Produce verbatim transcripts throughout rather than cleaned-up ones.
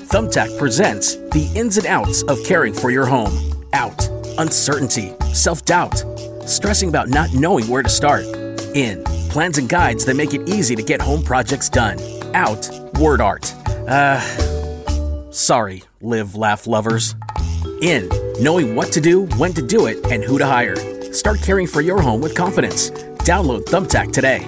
Thumbtack presents the ins and outs of caring for your home. Out, uncertainty, self-doubt, stressing about not knowing where to start. In, plans and guides that make it easy to get home projects done. Out, word art. Uh, sorry, live, laugh lovers. In, knowing what to do, when to do it, and who to hire. Start caring for your home with confidence. Download Thumbtack today.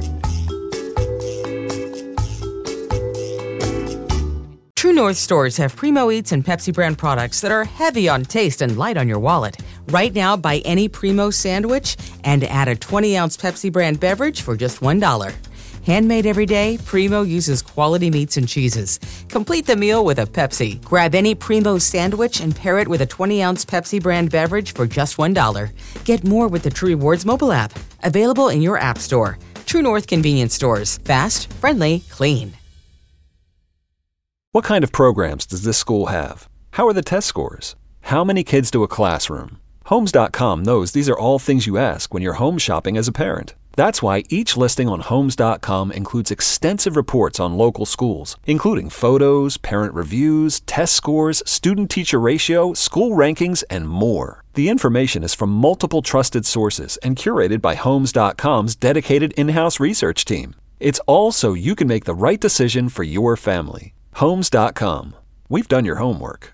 True North stores have Primo Eats and Pepsi brand products that are heavy on taste and light on your wallet. Right now, buy any Primo sandwich and add a twenty-ounce Pepsi brand beverage for just one dollar. Handmade every day, Primo uses quality meats and cheeses. Complete the meal with a Pepsi. Grab any Primo sandwich and pair it with a twenty-ounce Pepsi brand beverage for just one dollar. Get more with the True Rewards mobile app. Available in your app store. True North convenience stores. Fast, friendly, clean. What kind of programs does this school have? How are the test scores? How many kids do a classroom? Homes dot com knows these are all things you ask when you're home shopping as a parent. That's why each listing on Homes dot com includes extensive reports on local schools, including photos, parent reviews, test scores, student-teacher ratio, school rankings, and more. The information is from multiple trusted sources and curated by Homes dot com's dedicated in-house research team. It's all so you can make the right decision for your family. Homes dot com. We've done your homework.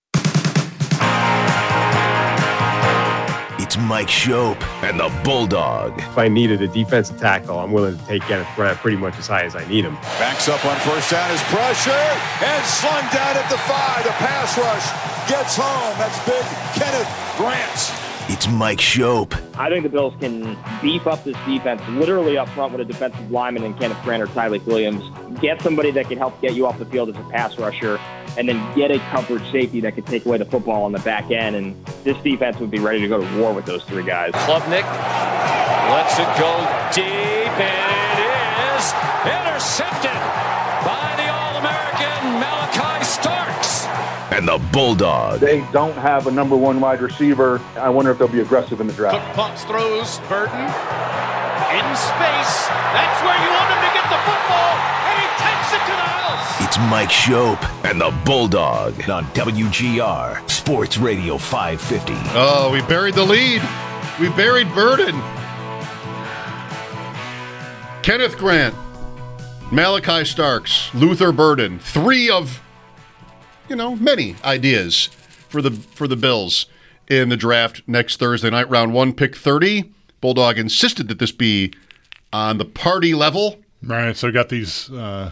It's Mike Schopp and the Bulldog. If I needed a defensive tackle, I'm willing to take Kenneth Grant pretty much as high as I need him. Backs up on first down, is pressure, and slung down at the five. The pass rush gets home. That's big Kenneth Grant. It's Mike Schopp. I think the Bills can beef up this defense literally up front with a defensive lineman in Kenneth Grant or Tyreek Williams. Get somebody that can help get you off the field as a pass rusher, and then get a coverage safety that can take away the football on the back end. And this defense would be ready to go to war with those three guys. Klubnik lets it go deep, and it is intercepted by the All-American Malachi Starks. And the Bulldog. They don't have a number one wide receiver. I wonder if they'll be aggressive in the draft. Cook pumps, throws, Burton in space. That's where you want him to get the football, and he takes it to the house. It's Mike Schopp and the Bulldog on W G R Sports Radio five fifty. Oh, we buried the lead. We buried Burton. Kenneth Grant, Malachi Starks, Luther Burden, three of you know, many ideas for the for the Bills in the draft next Thursday night. Round one, pick thirty. Bulldog insisted that this be on the party level. Right, so we got these... Uh,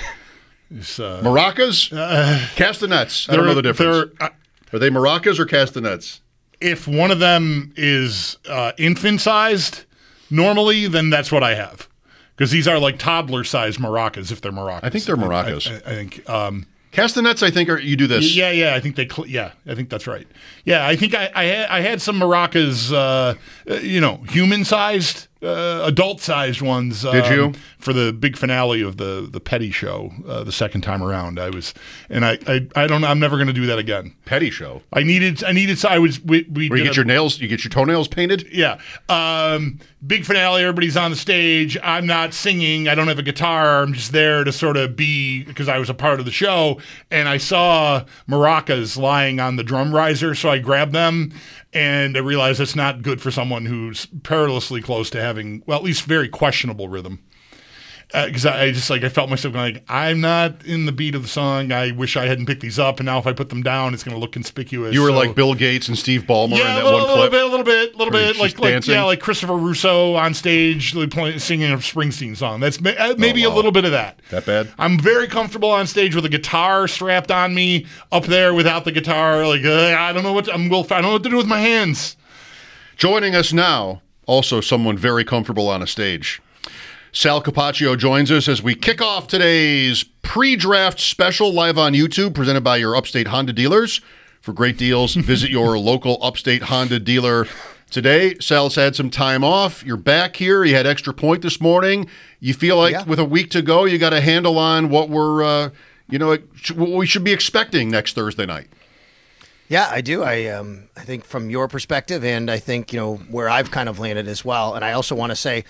these uh, maracas? Uh, castanets. I don't know the difference. Uh, Are they maracas or castanets? If one of them is uh, infant-sized, normally, then that's what I have. Because these are like toddler-sized maracas, if they're maracas. I think they're maracas. I, I, I think... Um, Castanets, I think, are you do this. Yeah, yeah, I think they. Cl- yeah, I think that's right. Yeah, I think I, I had I had some maracas, uh, you know, human-sized, uh, adult-sized ones. Um, Did you for the big finale of the the Petty show uh, the second time around? I was, and I I, I don't. I'm never going to do that again. Petty show. I needed. I needed. I was. We. we Where you get a, your nails. You get your toenails painted. Yeah. Um, big finale. Everybody's on the stage. I'm not singing. I don't have a guitar. I'm just there to sort of be because I was a part of the show. And I saw maracas lying on the drum riser, so I grabbed them, and I realized it's not good for someone who's perilously close to having, well, at least very questionable rhythm. Because uh, I, I just like I felt myself going like I'm not in the beat of the song. I wish I hadn't picked these up, and now if I put them down, it's going to look conspicuous. You were so, like Bill Gates and Steve Ballmer yeah, in that a little, one little clip. bit, a little bit, a little bit, like like dancing? yeah, like Christopher Russo on stage like, playing, singing a Springsteen song. That's uh, maybe oh, wow. a little bit of that. That bad? I'm very comfortable on stage with a guitar strapped on me, up there without the guitar. Like uh, I don't know what to, I'm. Well, I don't know what to do with my hands. Joining us now, also someone very comfortable on a stage. Sal Capaccio joins us as we kick off today's pre-draft special live on YouTube presented by your Upstate Honda dealers. For great deals, visit your local Upstate Honda dealer today. Sal's had some time off. You're back here. You had extra point this morning. You feel like yeah. with a week to go, you got a handle on what we're, uh, you know, what we should be expecting next Thursday night. Yeah, I do. I um, I think from your perspective, and I think, you know, where I've kind of landed as well. And I also want to say,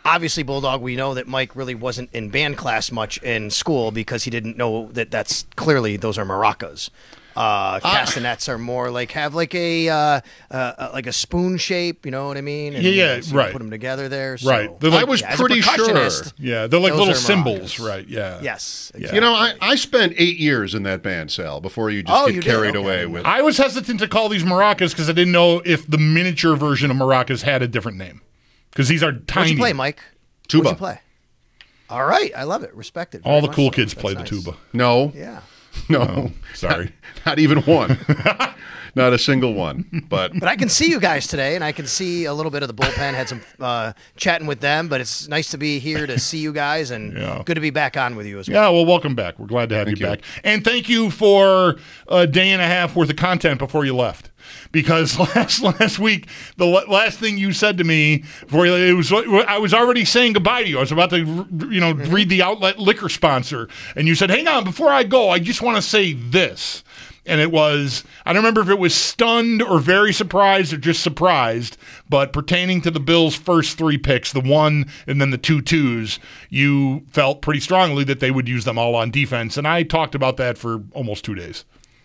obviously, Bulldog, we know that Mike really wasn't in band class much in school because he didn't know that that's clearly those are maracas. Uh, castanets are more like have like a uh, uh, like a spoon shape, you know what I mean? And, yeah, yeah, you know, so right. Put them together there. So. Right. Like, I was yeah, pretty sure. Yeah, they're like little cymbals, right? Yeah. Yes. Exactly. You know, I, I spent eight years in that band, Sal, before you just oh, get you carried okay. away with. I was hesitant to call these maracas because I didn't know if the miniature version of maracas had a different name. Because these are tiny. What'd you play, Mike? Tuba. What'd you play? All right, I love it. Respect it. All the cool so. kids That's play nice. the tuba. No. Yeah. No. Oh, sorry. Not, not even one. Not a single one. But but I can see you guys today, and I can see a little bit of the bullpen. Had some uh, chatting with them, but it's nice to be here to see you guys, and yeah. good to be back on with you as well. Yeah, well, welcome back. We're glad to have you, you back. And thank you for a day and a half worth of content before you left. Because last last week, the last thing you said to me, before you, it was I was already saying goodbye to you. I was about to, you know, mm-hmm. read the outlet liquor sponsor, and you said, "Hang on, before I go, I just want to say this." And it was, I don't remember if it was stunned or very surprised or just surprised, but pertaining to the Bills' first three picks, the one and then the two twos, you felt pretty strongly that they would use them all on defense. And I talked about that for almost two days.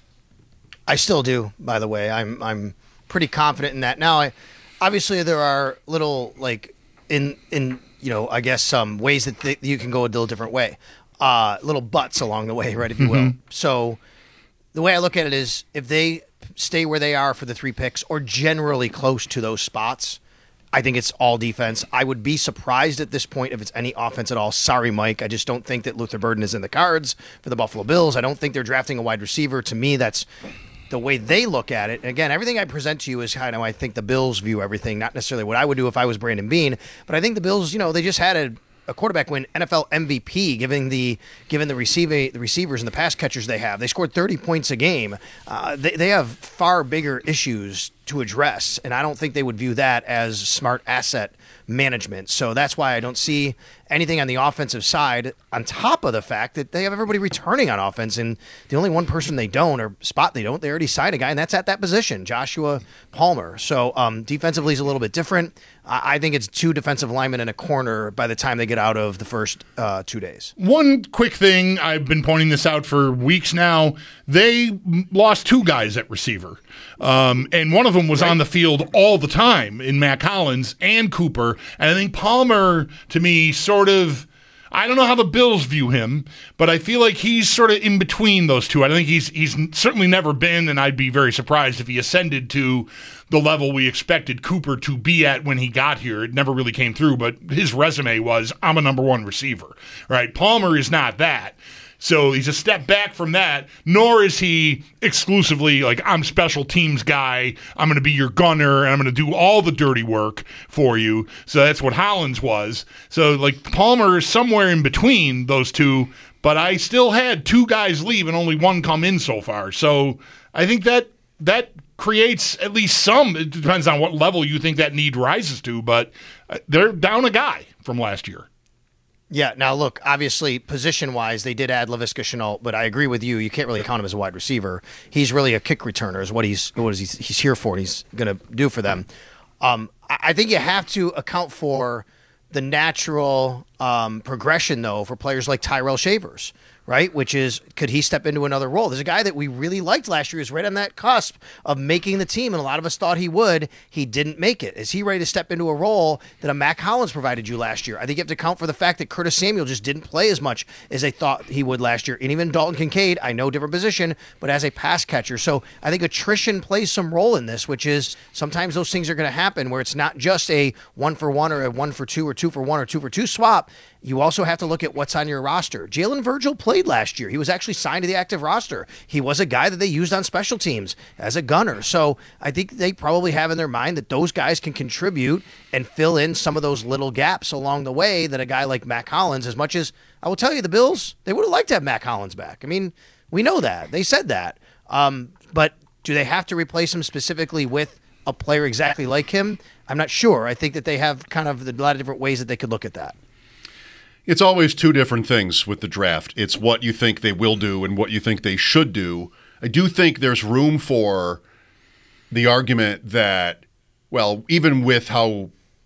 I still do, by the way. I'm I'm pretty confident in that. Now, I, obviously, there are little, like, in, in you know, I guess some ways that th- you can go a little different way. Uh, little butts along the way, right, if you will. Mm-hmm. So the way I look at it is if they stay where they are for the three picks or generally close to those spots, I think it's all defense. I would be surprised at this point if it's any offense at all. Sorry, Mike. I just don't think that Luther Burden is in the cards for the Buffalo Bills. I don't think they're drafting a wide receiver. To me, that's the way they look at it. And again, everything I present to you is kind of how I think the Bills view everything, not necessarily what I would do if I was Brandon Beane. But I think the Bills, you know, they just had a a quarterback win N F L M V P, given the given the receiving the receivers and the pass catchers they have. They scored thirty points a game. Uh, they they have far bigger issues to address, and I don't think they would view that as smart asset management. So that's why I don't see anything on the offensive side, on top of the fact that they have everybody returning on offense, and the only one person they don't, or spot they don't, they already signed a guy, and that's at that position, Joshua Palmer. So um, defensively is a little bit different. I, I think it's two defensive linemen and a corner by the time they get out of the first uh, two days. One quick thing, I've been pointing this out for weeks now, they lost two guys at receiver. Um, and one of them was right. on the field all the time in Matt Collins and Cooper. And I think Palmer, to me, sort of, I don't know how the Bills view him, but I feel like he's sort of in between those two. I think he's he's certainly never been, and I'd be very surprised if he ascended to the level we expected Cooper to be at when he got here. It never really came through, but his resume was, I'm a number one receiver, right? Palmer is not that. So he's a step back from that, nor is he exclusively like, I'm special teams guy, I'm going to be your gunner, and I'm going to do all the dirty work for you. So that's what Hollins was. So, like, Palmer is somewhere in between those two, but I still had two guys leave and only one come in so far. So I think that that creates at least some, it depends on what level you think that need rises to, but they're down a guy from last year. Yeah, now look, obviously, position-wise, they did add Laviska Shenault, but I agree with you. You can't really count him as a wide receiver. He's really a kick returner is what he's what is he, he's here for, and he's going to do for them. Um, I think you have to account for the natural um, progression, though, for players like Tyrell Shavers, right? Which is, could he step into another role? There's a guy that we really liked last year who's right on that cusp of making the team, and a lot of us thought he would. He didn't make it. Is he ready to step into a role that a Mac Hollins provided you last year? I think you have to account for the fact that Curtis Samuel just didn't play as much as they thought he would last year. And even Dalton Kincaid, I know different position, but as a pass catcher. So I think attrition plays some role in this, which is sometimes those things are going to happen where it's not just a one for one or a one for two or two for one or two for two swap. You also have to look at what's on your roster. Jalen Virgil played last year. He was actually signed to the active roster. He was a guy that they used on special teams as a gunner. So I think they probably have in their mind that those guys can contribute and fill in some of those little gaps along the way that a guy like Mac Hollins, as much as I will tell you, the Bills, they would have liked to have Mac Hollins back. I mean, we know that. They said that. Um, but do they have to replace him specifically with a player exactly like him? I'm not sure. I think that they have kind of a lot of different ways that they could look at that. It's always two different things with the draft. It's what you think they will do and what you think they should do. I do think there's room for the argument that, well, even with how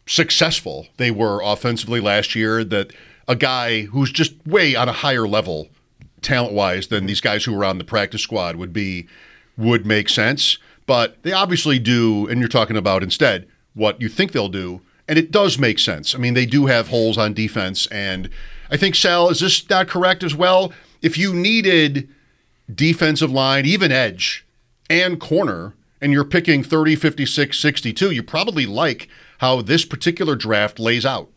successful they were offensively last year, that a guy who's just way on a higher level talent-wise than these guys who were on the practice squad would be would make sense. But they obviously do, and you're talking about instead what you think they'll do, and it does make sense. I mean, they do have holes on defense, and I think, Sal, is this not correct as well? If you needed defensive line, even edge, and corner, and you're picking thirty, fifty-six, sixty-two, you probably like how this particular draft lays out.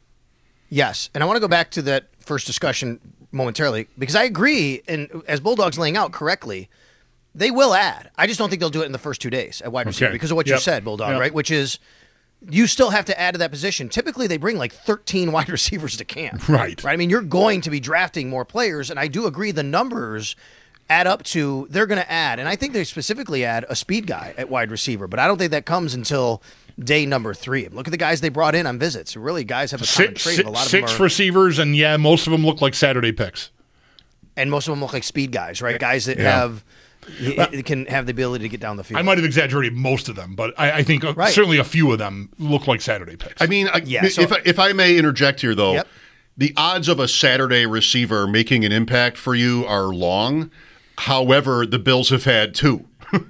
Yes, and I want to go back to that first discussion momentarily, because I agree, and as Bulldog's laying out correctly, they will add. I just don't think they'll do it in the first two days at wide receiver okay. because of what yep. you said, Bulldog, yep. right? Which is you still have to add to that position. Typically, they bring like thirteen wide receivers to camp. Right. Right. I mean, you're going to be drafting more players, and I do agree the numbers add up to they're going to add, and I think they specifically add a speed guy at wide receiver, but I don't think that comes until day number three. Look at the guys they brought in on visits. Really, guys have a common six, trait. A lot of six them are, receivers, and yeah, most of them look like Saturday picks. And most of them look like speed guys, right? Guys that yeah. have it can have the ability to get down the field. I might have exaggerated most of them, but I, I think right. certainly a few of them look like Saturday picks. I mean, I, yeah, so, if, I, if I may interject here, though, yep. the odds of a Saturday receiver making an impact for you are long. However, the Bills have had two.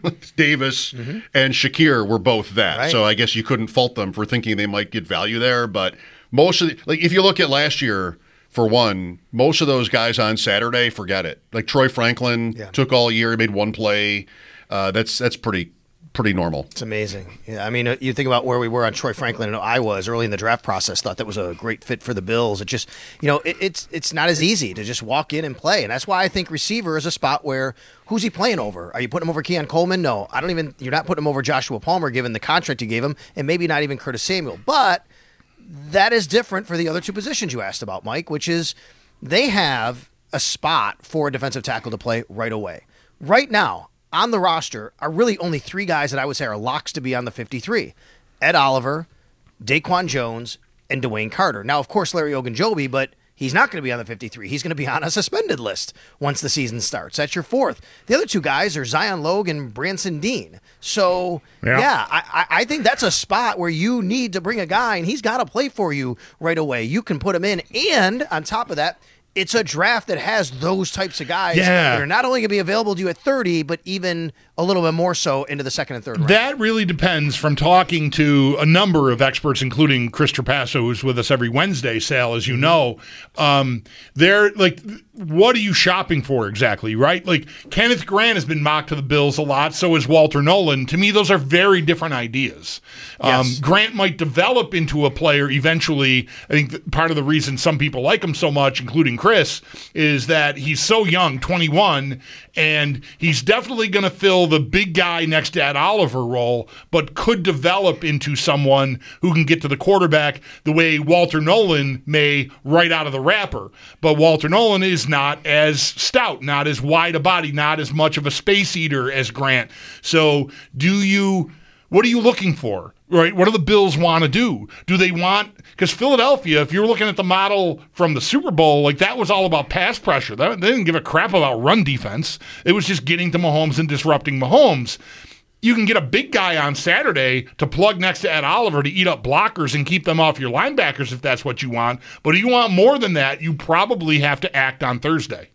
Davis mm-hmm. and Shakir were both that. Right. So I guess you couldn't fault them for thinking they might get value there. But most of the, like if you look at last year, for one, most of those guys on Saturday, forget it. Like Troy Franklin yeah. took all year, made one play. Uh, that's that's pretty pretty normal. It's amazing. Yeah, I mean, you think about where we were on Troy Franklin, and I was early in the draft process. Thought that was a great fit for the Bills. It just, you know, it, it's it's not as easy to just walk in and play, and that's why I think receiver is a spot where who's he playing over? Are you putting him over Keon Coleman? No, I don't even. You're not putting him over Joshua Palmer, given the contract you gave him, and maybe not even Curtis Samuel, but. That is different for the other two positions you asked about, Mike, which is they have a spot for a defensive tackle to play right away. Right now, on the roster are really only three guys that I would say are locks to be on the fifty-three. Ed Oliver, Daquan Jones, and Dwayne Carter. Now, of course, Larry Ogunjobi, but he's not going to be on the fifty-three. He's going to be on a suspended list once the season starts. That's your fourth. The other two guys are Zion Logue and Branson Dean. So, yeah, yeah I, I think that's a spot where you need to bring a guy, and he's got to play for you right away. You can put him in. And on top of that, it's a draft that has those types of guys yeah. that are not only going to be available to you at thirty, but even a little bit more so into the second and third round. That really depends from talking to a number of experts, including Chris Trapasso, who's with us every Wednesday, Sal, as you know. Um, they're like, what are you shopping for exactly, right? Like, Kenneth Grant has been mocked to the Bills a lot, so is Walter Nolan. To me, those are very different ideas. Um, yes. Grant might develop into a player eventually. I think that part of the reason some people like him so much, including Chris, is that he's so young, twenty-one, and he's definitely going to fill the big guy next to Ed Oliver role, but could develop into someone who can get to the quarterback the way Walter Nolan may right out of the wrapper. But Walter Nolan is not as stout, not as wide a body, not as much of a space eater as Grant. So do you, what are you looking for? Right? What do the Bills want to do? Do they want, because Philadelphia, if you're looking at the model from the Super Bowl, like that was all about pass pressure. That, they didn't give a crap about run defense. It was just getting to Mahomes and disrupting Mahomes. You can get a big guy on Saturday to plug next to Ed Oliver to eat up blockers and keep them off your linebackers if that's what you want. But if you want more than that, you probably have to act on Thursday.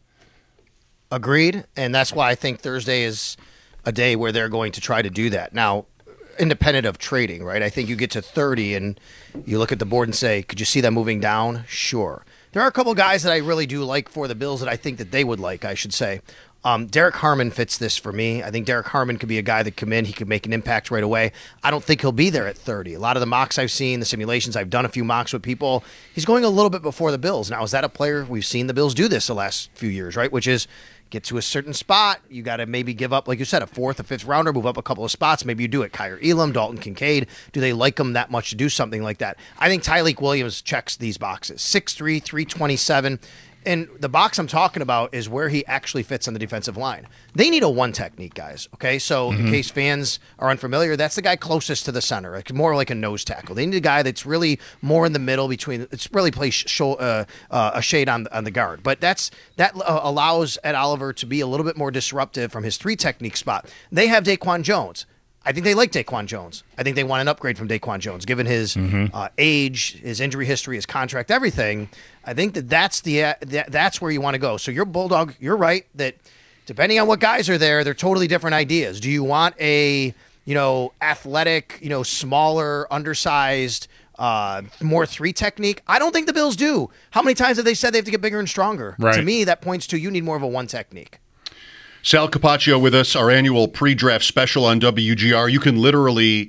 Agreed. And that's why I think Thursday is a day where they're going to try to do that. Now, independent of trading, right? I think you get to thirty and you look at the board and say, could you see that moving down? Sure. There are a couple guys that I really do like for the Bills that I think that they would like, I should say. Um, Derek Harmon fits this for me. I think Derek Harmon could be a guy that come in. He could make an impact right away. I don't think he'll be there at thirty. A lot of the mocks I've seen, the simulations, I've done a few mocks with people. He's going a little bit before the Bills. Now, is that a player? We've seen the Bills do this the last few years, right? Which is get to a certain spot. You got to maybe give up, like you said, a fourth, a fifth rounder, move up a couple of spots. Maybe you do it. Kyer Elam, Dalton Kincaid. Do they like him that much to do something like that? I think Tyleik Williams checks these boxes. six three, three twenty-seven. And the box I'm talking about is where he actually fits on the defensive line. They need a one technique, guys. Okay, so mm-hmm. in case fans are unfamiliar, that's the guy closest to the center, like more like a nose tackle. They need a guy that's really more in the middle between. It's really plays sh- uh, uh, a shade on on the guard, but that's that uh, allows Ed Oliver to be a little bit more disruptive from his three technique spot. They have Daquan Jones. I think they like Daquan Jones. I think they want an upgrade from Daquan Jones, given his Mm-hmm. uh, age, his injury history, his contract, everything. I think that that's the uh, that, that's where you want to go. So your Bulldog, you're right that depending on what guys are there, they're totally different ideas. Do you want a you know athletic, you know smaller, undersized, uh, more three technique? I don't think the Bills do. How many times have they said they have to get bigger and stronger? Right. To me, that points to you need more of a one technique. Sal Capaccio with us, our annual pre-draft special on W G R. You can literally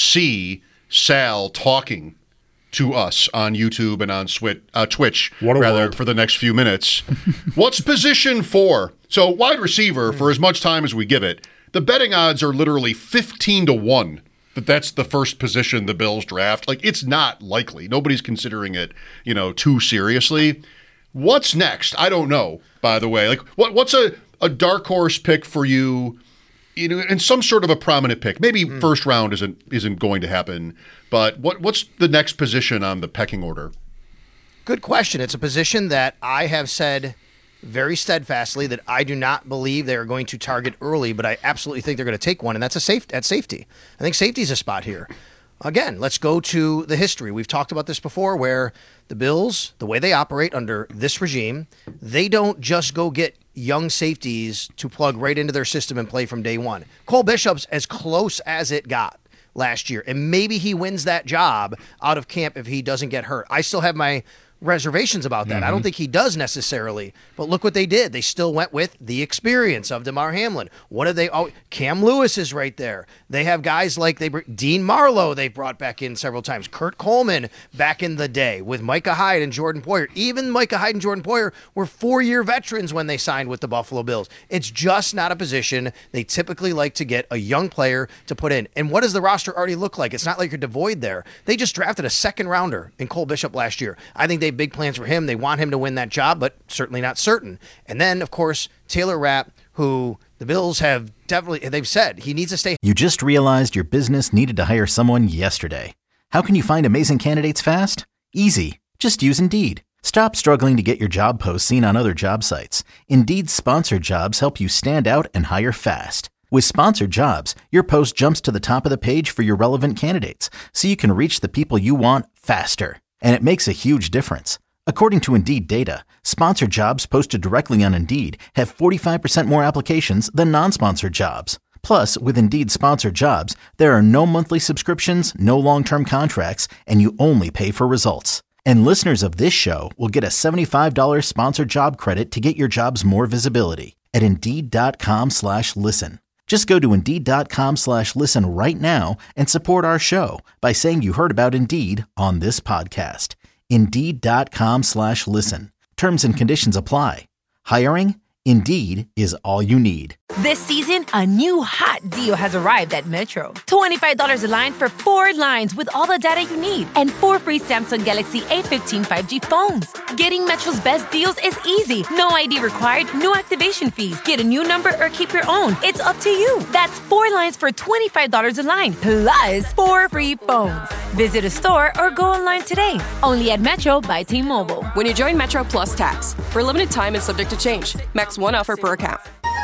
see Sal talking to us on YouTube and on Swit, uh, Twitch, What a rather, world. for the next few minutes. What's position four? So wide receiver, for as much time as we give it, the betting odds are literally fifteen to one that that's the first position the Bills draft. Like, it's not likely. Nobody's considering it, you know, too seriously. What's next? I don't know, by the way. Like, what what's a, a dark horse pick for you, you know, and some sort of a prominent pick? Maybe mm. first round isn't isn't going to happen, but what what's the next position on the pecking order? Good question. It's a position that I have said very steadfastly that I do not believe they are going to target early, but I absolutely think they're going to take one, and that's a safe at safety. I think safety is a spot here. Again, let's go to the history. We've talked about this before, where the Bills, the way they operate under this regime, they don't just go get young safeties to plug right into their system and play from day one. Cole Bishop's as close as it got last year, and maybe he wins that job out of camp if he doesn't get hurt. I still have my reservations about that. Mm-hmm. I don't think he does necessarily, but look what they did. They still went with the experience of DeMar Hamlin. What are they? Oh, Cam Lewis is right there. They have guys like they Dean Marlowe they brought back in several times. Kurt Coleman back in the day with Micah Hyde and Jordan Poyer. Even Micah Hyde and Jordan Poyer were four-year veterans when they signed with the Buffalo Bills. It's just not a position they typically like to get a young player to put in. And what does the roster already look like? It's not like you're devoid there. They just drafted a second rounder in Cole Bishop last year. I think they have big plans for him. They want him to win that job, but certainly not certain. And then, of course, Taylor Rapp, who the Bills have definitely, they've said he needs to stay. You just realized your business needed to hire someone yesterday. How can you find amazing candidates fast? Easy. Just use Indeed. Stop struggling to get your job posts seen on other job sites. Indeed's sponsored jobs help you stand out and hire fast. With sponsored jobs, your post jumps to the top of the page for your relevant candidates, so you can reach the people you want faster. And it makes a huge difference. According to Indeed data, sponsored jobs posted directly on Indeed have forty-five percent more applications than non-sponsored jobs. Plus, with Indeed sponsored jobs, there are no monthly subscriptions, no long-term contracts, and you only pay for results. And listeners of this show will get a seventy-five dollars sponsored job credit to get your jobs more visibility at Indeed.com slash listen. Just go to Indeed.com slash listen right now and support our show by saying you heard about Indeed on this podcast. Indeed.com slash listen. Terms and conditions apply. Hiring? Indeed is all you need. This season, a new hot deal has arrived at Metro. twenty-five dollars a line for four lines with all the data you need and four free Samsung Galaxy A fifteen five G phones. Getting Metro's best deals is easy. No I D required, no activation fees. Get a new number or keep your own. It's up to you. That's four lines for twenty-five dollars a line, plus four free phones. Visit a store or go online today. Only at Metro by T-Mobile. When you join Metro Plus Tax. For a limited time and subject to change. Max one offer per account.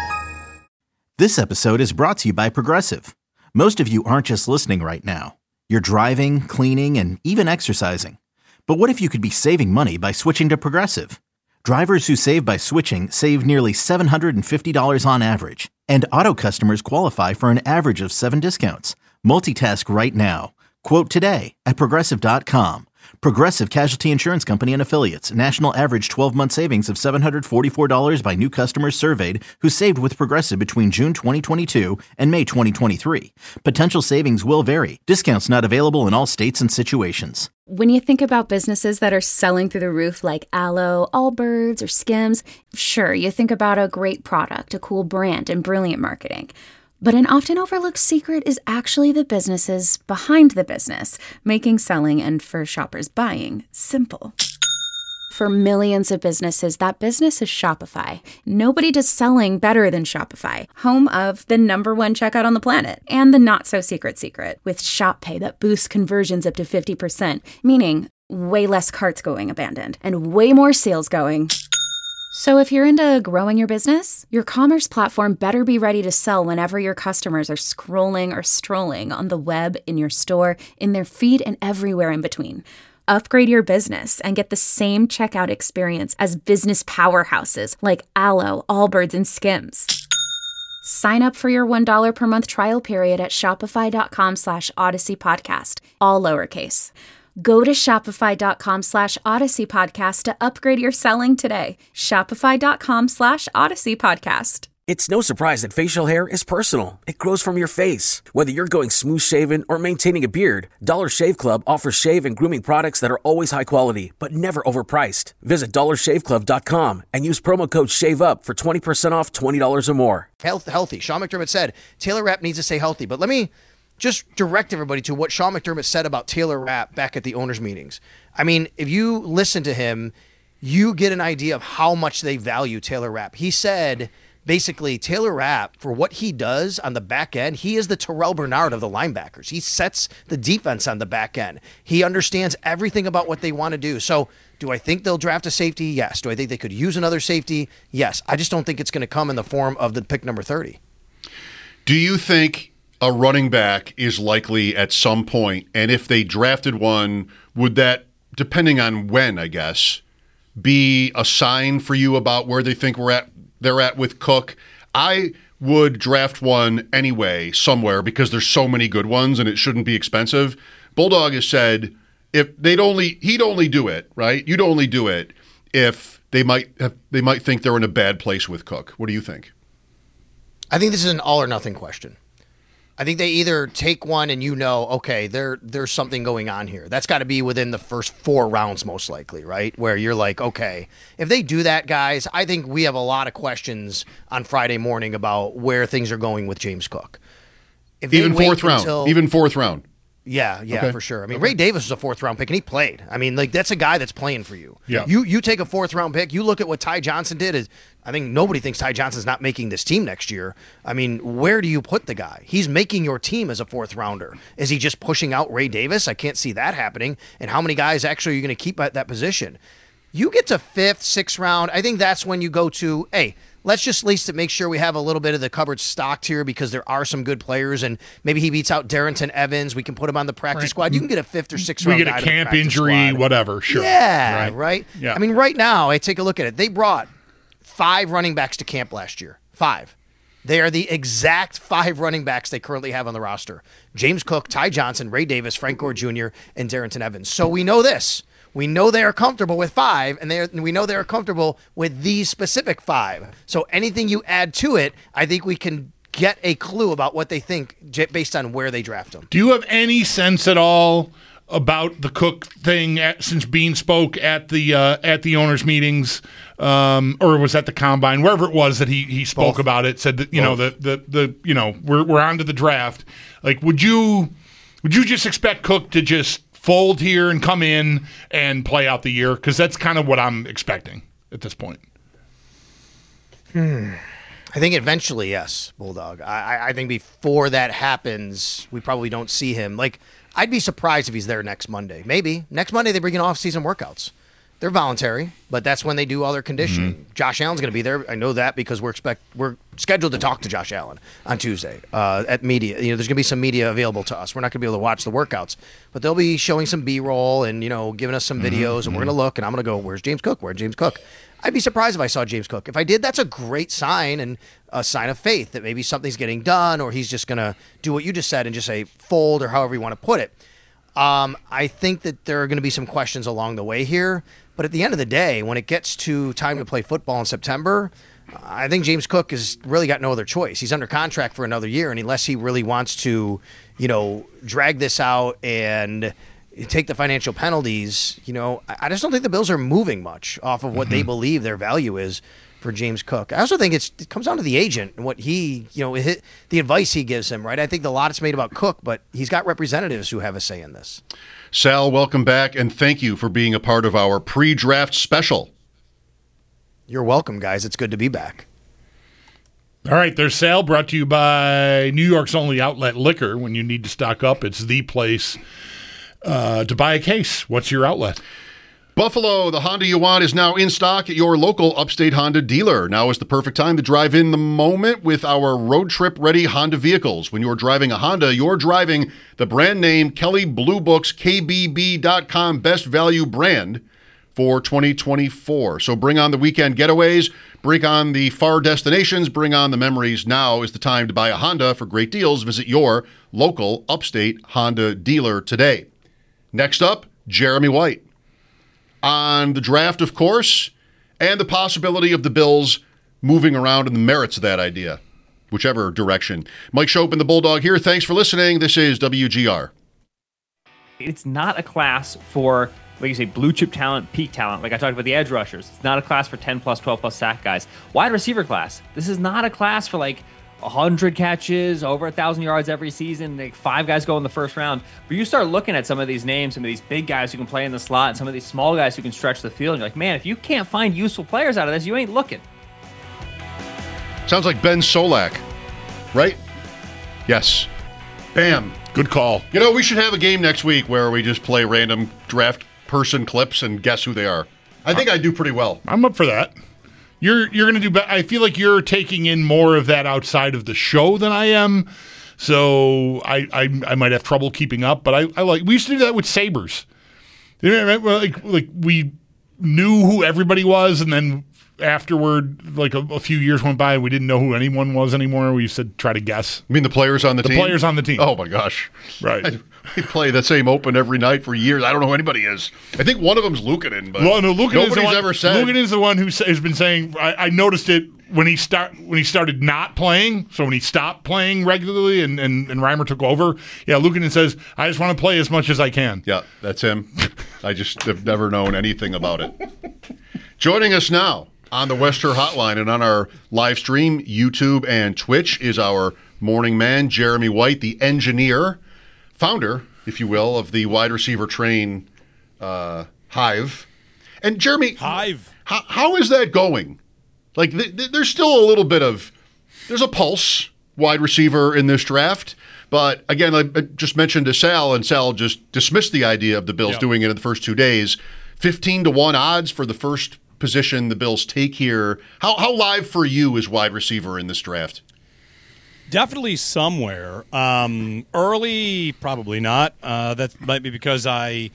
This episode is brought to you by Progressive. Most of you aren't just listening right now. You're driving, cleaning, and even exercising. But what if you could be saving money by switching to Progressive? Drivers who save by switching save nearly seven hundred fifty dollars on average. And auto customers qualify for an average of seven discounts. Multitask right now. Quote today at Progressive dot com. Progressive Casualty Insurance Company and Affiliates. National average twelve-month savings of seven hundred forty-four dollars by new customers surveyed who saved with Progressive between June twenty twenty-two and May twenty twenty-three. Potential savings will vary. Discounts not available in all states and situations. When you think about businesses that are selling through the roof like Aloe, Allbirds, or Skims, sure, you think about a great product, a cool brand, and brilliant marketing. But an often overlooked secret is actually the businesses behind the business, making selling and for shoppers buying simple. For millions of businesses, that business is Shopify. Nobody does selling better than Shopify, home of the number one checkout on the planet and the not-so-secret secret with Shop Pay that boosts conversions up to fifty percent, meaning way less carts going abandoned and way more sales going So if you're into growing your business, your commerce platform better be ready to sell whenever your customers are scrolling or strolling on the web, in your store, in their feed, and everywhere in between. Upgrade your business and get the same checkout experience as business powerhouses like Allo, Allbirds, and Skims. Sign up for your one dollar per month trial period at shopify.com slash Odyssey Podcast, all lowercase. Go to shopify.com slash Odyssey Podcast to upgrade your selling today. Shopify.com slash Odyssey Podcast. It's no surprise that facial hair is personal. It grows from your face. Whether you're going smooth shaven or maintaining a beard, Dollar Shave Club offers shave and grooming products that are always high quality, but never overpriced. Visit dollar shave club dot com and use promo code SHAVEUP for twenty percent off twenty dollars or more. Health, healthy. Sean McDermott said Taylor Rapp needs to stay healthy, but let me just direct everybody to what Sean McDermott said about Taylor Rapp back at the owners' meetings. I mean, if you listen to him, you get an idea of how much they value Taylor Rapp. He said, basically, Taylor Rapp, for what he does on the back end, he is the Terrell Bernard of the linebackers. He sets the defense on the back end. He understands everything about what they want to do. So do I think they'll draft a safety? Yes. Do I think they could use another safety? Yes. I just don't think it's going to come in the form of the pick number thirty. Do you think a running back is likely at some point, and if they drafted one, would that, depending on when, I guess, be a sign for you about where they think we're at? They're at with Cook? I would draft one anyway somewhere because there's so many good ones and it shouldn't be expensive. Bulldog has said if they'd only he'd only do it, right? You'd only do it if they might have, they might think they're in a bad place with Cook. What do you think? I think this is an all or nothing question. I think they either take one and you know, okay, there there's something going on here. That's got to be within the first four rounds most likely, right? Where you're like, okay, if they do that, guys, I think we have a lot of questions on Friday morning about where things are going with James Cook. If even fourth round, until, even fourth round. Yeah, yeah, okay. for sure. I mean, okay. Ray Davis was a fourth round pick, and he played. I mean, like that's a guy that's playing for you. Yeah. You you take a fourth round pick. You look at what Ty Johnson did. Is I think nobody thinks Ty Johnson's not making this team next year. I mean, where do you put the guy? He's making your team as a fourth rounder. Is he just pushing out Ray Davis? I can't see that happening. And how many guys actually are you going to keep at that position? You get to fifth, sixth round. I think that's when you go to, hey, let's just at least make sure we have a little bit of the cupboard stocked here because there are some good players, and maybe he beats out Darrington Evans. We can put him on the practice right. squad. You can get a fifth or sixth round. We get a camp injury, squad. whatever. Sure. Yeah, right. right? Yeah. I mean, right now, I take a look at it. They brought five running backs to camp last year. Five. They are the exact five running backs they currently have on the roster. James Cook, Ty Johnson, Ray Davis, Frank Gore Junior, and Darrington Evans. So we know this. We know they are comfortable with five, and they are, we know they are comfortable with these specific five. So anything you add to it, I think we can get a clue about what they think based on where they draft them. Do you have any sense at all about the Cook thing at, since Bean spoke at the uh, at the owners' meetings, um, or was at the combine, wherever it was that he he spoke Both. about it? Said that you Both. know the the the you know we're we're on to the draft. Like, would you would you just expect Cook to just fold here and come in and play out the year? Because that's kind of what I'm expecting at this point. Hmm. I think eventually, yes, Bulldog. I, I think before that happens, we probably don't see him. Like, I'd be surprised if he's there next Monday. Maybe. Next Monday, they bring in off-season workouts. They're voluntary, but that's when they do all their conditioning. Mm-hmm. Josh Allen's going to be there. I know that because we're expect we're scheduled to talk to Josh Allen on Tuesday uh, at media. You know, there's going to be some media available to us. We're not going to be able to watch the workouts, but they'll be showing some B-roll and you know giving us some videos, mm-hmm. and we're going to look. And I'm going to go, "Where's James Cook? Where's James Cook?" I'd be surprised if I saw James Cook. If I did, that's a great sign and a sign of faith that maybe something's getting done, or he's just going to do what you just said and just say fold or however you want to put it. Um, I think that there are going to be some questions along the way here. But at the end of the day, when it gets to time to play football in September, I think James Cook has really got no other choice. He's under contract for another year, and unless he really wants to, you know, drag this out and take the financial penalties, you know, I just don't think the Bills are moving much off of what mm-hmm. they believe their value is for James Cook. I also think it's, it comes down to the agent and what he, you know, hit, the advice he gives him, right? I think a lot is made about Cook, but he's got representatives who have a say in this. Sal, welcome back, and thank you for being a part of our pre-draft special. You're welcome, guys. It's good to be back. All right, there's Sal, brought to you by New York's only outlet liquor. When you need to stock up, it's the place uh, to buy a case. What's your outlet? Buffalo, the Honda you want is now in stock at your local Upstate Honda dealer. Now is the perfect time to drive in the moment with our road trip ready Honda vehicles. When you're driving a Honda, you're driving the brand name Kelley Blue Book's K B B dot com best value brand for twenty twenty-four. So bring on the weekend getaways, bring on the far destinations, bring on the memories. Now is the time to buy a Honda. For great deals, visit your local Upstate Honda dealer today. Next up, Jeremy White. On the draft, of course, and the possibility of the Bills moving around in the merits of that idea, whichever direction. Mike Schopp and the Bulldog here. Thanks for listening. This is W G R. It's not a class for, like you say, blue chip talent, peak talent. Like I talked about the edge rushers. It's not a class for ten plus, twelve plus sack guys. Wide receiver class. This is not a class for like one hundred catches, over one thousand yards every season, like five guys go in the first round. But you start looking at some of these names, some of these big guys who can play in the slot, and some of these small guys who can stretch the field, and you're like, man, if you can't find useful players out of this, you ain't looking. Sounds like Ben Solak, right? Yes. Bam. Good call. You know, we should have a game next week where we just play random draft person clips and guess who they are. I think I do pretty well. I'm up for that. You're you're going to do better. I feel like you're taking in more of that outside of the show than I am. So I I, I might have trouble keeping up, but I, I like we used to do that with Sabres. Like like we knew who everybody was, and then afterward, like a, a few years went by, and we didn't know who anyone was anymore. We used to try to guess. You mean the players on the, the team? The players on the team. Oh my gosh. Right. I, we play the same open every night for years. I don't know who anybody is. I think one of them's Luukkonen, but well, no, Luukkonen nobody's is the one, ever said. Luukkonen is the one who has been saying. I, I noticed it when he start when he started not playing. So when he stopped playing regularly, and and, and Reimer took over. Yeah, Luukkonen says, "I just want to play as much as I can." Yeah, that's him. I just have never known anything about it. Joining us now on the Wester Hotline and on our live stream, YouTube and Twitch, is our morning man, Jeremy White, the engineer, founder, if you will, of the wide receiver train uh, Hive. And Jeremy, Hive. How, how is that going? Like, th- th- there's still a little bit of, there's a pulse wide receiver in this draft. But again, I just mentioned to Sal, and Sal just dismissed the idea of the Bills yep. doing it in the first two days. fifteen to one odds for the first position the Bills take here. How how live for you is wide receiver in this draft? Definitely somewhere. Um, early, probably not. Uh, that might be because I,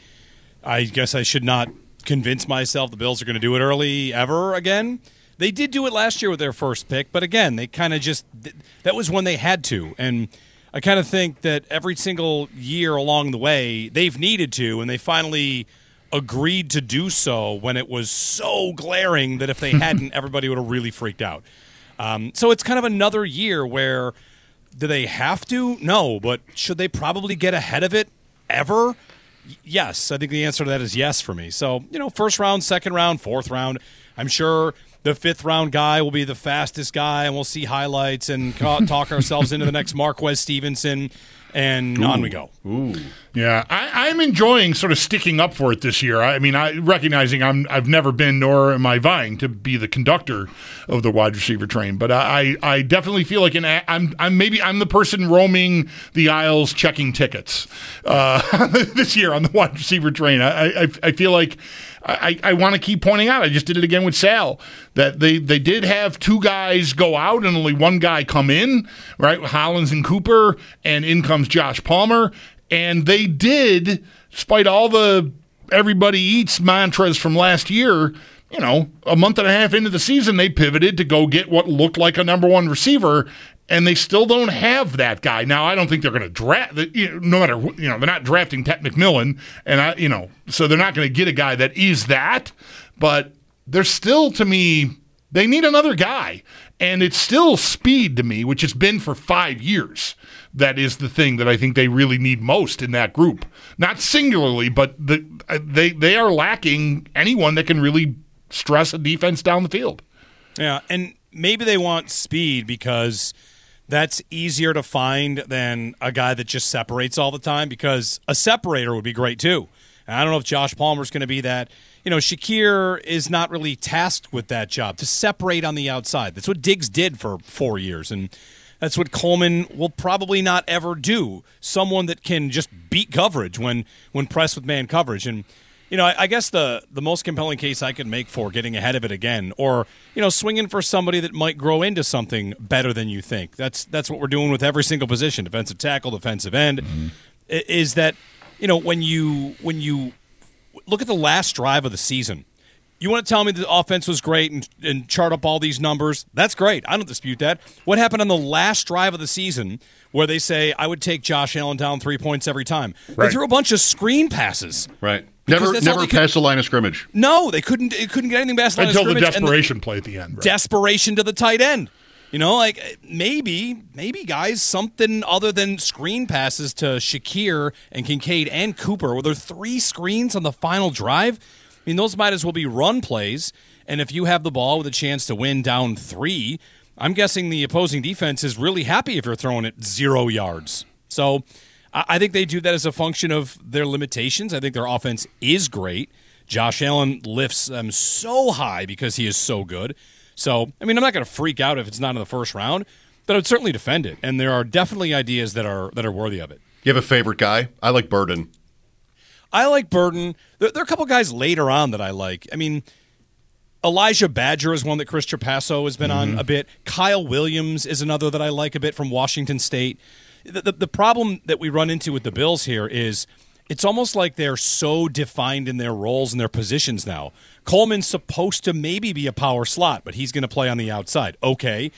I guess I should not convince myself the Bills are going to do it early ever again. They did do it last year with their first pick, but again, they kind of just that was when they had to. And I kind of think that every single year along the way, they've needed to, and they finally agreed to do so when it was so glaring that if they hadn't, everybody would have really freaked out. Um, so it's kind of another year where do they have to? No, but should they probably get ahead of it ever? Yes, I think the answer to that is yes for me. So, you know, first round, second round, fourth round, I'm sure the fifth round guy will be the fastest guy, and we'll see highlights and ca- talk ourselves into the next Marquez Stevenson, and Ooh. on we go. Ooh. Yeah, I, I'm enjoying sort of sticking up for it this year. I mean, I recognizing I'm I've never been, nor am I vying to be the conductor of the wide receiver train, but I I definitely feel like an I'm I'm maybe I'm the person roaming the aisles checking tickets uh, this year on the wide receiver train. I I, I feel like. I, I want to keep pointing out, I just did it again with Sal, that they, they did have two guys go out and only one guy come in, right? Hollins and Cooper, and in comes Josh Palmer. And they did, despite all the everybody eats mantras from last year, you know, a month and a half into the season, they pivoted to go get what looked like a number one receiver, and they still don't have that guy. Now, I don't think they're going to draft, you know, no matter, you know, they're not drafting Ted McMillan, and I, you know, so they're not going to get a guy that is that, but they're still, to me, they need another guy, and it's still speed to me, which has been for five years. That is the thing that I think they really need most in that group. Not singularly, but the, they they are lacking anyone that can really stress a defense down the field. Yeah, and maybe they want speed because that's easier to find than a guy that just separates all the time, because a separator would be great too. And I don't know if Josh Palmer's going to be that. You know, Shakir is not really tasked with that job, to separate on the outside. That's what Diggs did for four years, and that's what Coleman will probably not ever do. Someone that can just beat coverage when, when pressed with man coverage. And You know, I, I guess the, the most compelling case I could make for getting ahead of it again, or, you know, swinging for somebody that might grow into something better than you think. That's that's what we're doing with every single position, defensive tackle, defensive end, mm-hmm. is that, you know, when you when you look at the last drive of the season, you want to tell me the offense was great and, and chart up all these numbers? That's great. I don't dispute that. What happened on the last drive of the season where they say, I would take Josh Allen down three points every time? Right. They threw a bunch of screen passes. Right. Never never past the line of scrimmage. No, they couldn't They couldn't get anything past the line Until of scrimmage. Until the desperation the play at the end. Right? Desperation to the tight end. You know, like maybe, maybe guys, something other than screen passes to Shakir and Kincaid and Cooper. Were there three screens on the final drive? I mean, those might as well be run plays. And if you have the ball with a chance to win down three, I'm guessing the opposing defense is really happy if you're throwing it zero yards. So I think they do that as a function of their limitations. I think their offense is great. Josh Allen lifts them so high because he is so good. So, I mean, I'm not going to freak out if it's not in the first round, but I would certainly defend it. And there are definitely ideas that are that are worthy of it. You have a favorite guy? I like Burden. I like Burden. There, there are a couple guys later on that I like. I mean, Elijah Badger is one that Chris Trapasso has been mm-hmm. on a bit. Kyle Williams is another that I like a bit from Washington State. The, the, the problem that we run into with the Bills here is it's almost like they're so defined in their roles and their positions now. Coleman's supposed to maybe be a power slot, but he's going to play on the outside. Okay.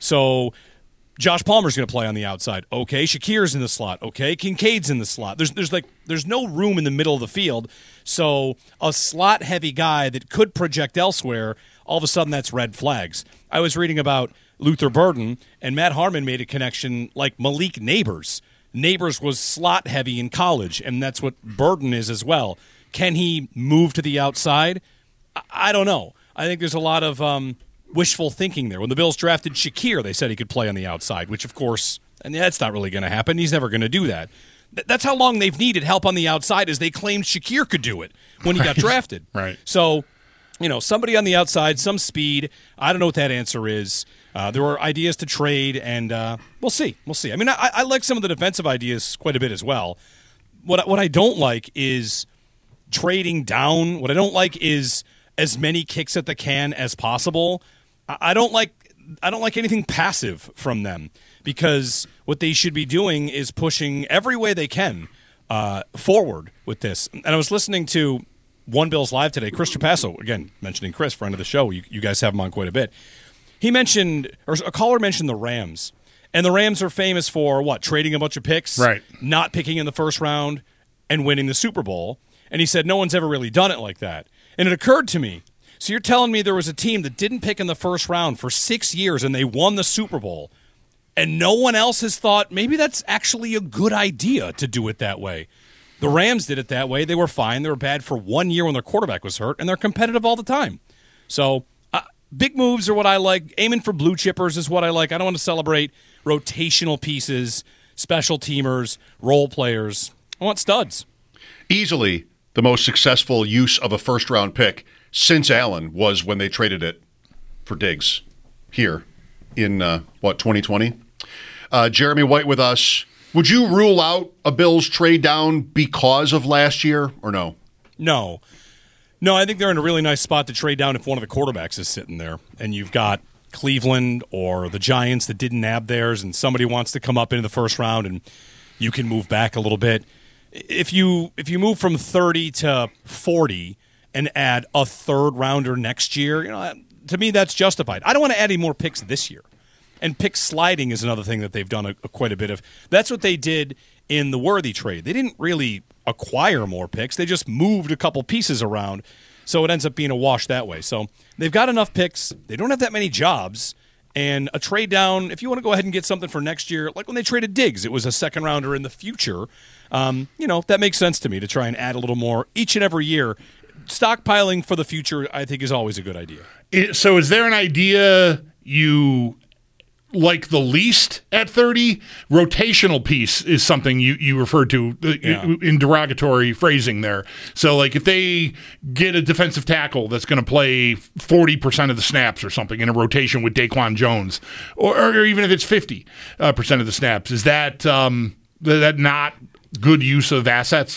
So Josh Palmer's going to play on the outside. Okay. Shakir's in the slot. Okay. Kincaid's in the slot. There's there's like there's no room in the middle of the field. So a slot heavy guy that could project elsewhere, all of a sudden that's red flags. I was reading about Luther Burden, and Matt Harmon made a connection like Malik Neighbors. Neighbors was slot heavy in college, and that's what Burden is as well. Can he move to the outside? I, I don't know. I think there's a lot of um, wishful thinking there. When the Bills drafted Shakir, they said he could play on the outside, which, of course, and that's not really going to happen. He's never going to do that. Th- that's how long they've needed help on the outside, is they claimed Shakir could do it when he right. got drafted. Right. So, you know, somebody on the outside, some speed. I don't know what that answer is. Uh, there were ideas to trade, and uh, we'll see. We'll see. I mean, I, I like some of the defensive ideas quite a bit as well. What what I don't like is trading down. What I don't like is as many kicks at the can as possible. I, I don't like I don't like anything passive from them, because what they should be doing is pushing every way they can uh, forward with this. And I was listening to One Bills Live today. Chris Trapasso, again, mentioning Chris, friend of the show. You, you guys have him on quite a bit. He mentioned, or a caller mentioned the Rams. And the Rams are famous for, what, trading a bunch of picks? Right. Not picking in the first round and winning the Super Bowl. And he said no one's ever really done it like that. And it occurred to me, so you're telling me there was a team that didn't pick in the first round for six years and they won the Super Bowl, and no one else has thought maybe that's actually a good idea to do it that way. The Rams did it that way. They were fine. They were bad for one year when their quarterback was hurt, and they're competitive all the time. So uh, big moves are what I like. Aiming for blue chippers is what I like. I don't want to celebrate rotational pieces, special teamers, role players. I want studs. Easily the most successful use of a first-round pick since Allen was when they traded it for Diggs here in, uh, what, twenty twenty? Uh, Jeremy White with us. Would you rule out a Bills trade down because of last year, or no? No. No, I think they're in a really nice spot to trade down if one of the quarterbacks is sitting there, and you've got Cleveland or the Giants that didn't nab theirs, and somebody wants to come up into the first round, and you can move back a little bit. If you if you move from thirty to forty and add a third rounder next year, you know, to me that's justified. I don't want to add any more picks this year. And pick sliding is another thing that they've done a, a, quite a bit of. That's what they did in the Worthy trade. They didn't really acquire more picks. They just moved a couple pieces around, so it ends up being a wash that way. So they've got enough picks. They don't have that many jobs. And a trade down, if you want to go ahead and get something for next year, like when they traded Diggs, it was a second rounder in the future. Um, you know, that makes sense to me to try and add a little more each and every year. Stockpiling for the future, I think, is always a good idea. It, so is there an idea you like the least at thirty? Rotational piece is something you, you referred to yeah. in derogatory phrasing there. So, like, if they get a defensive tackle that's going to play forty percent of the snaps or something in a rotation with Daquan Jones, or, or even if it's fifty percent of the snaps, is that um, that not good use of assets?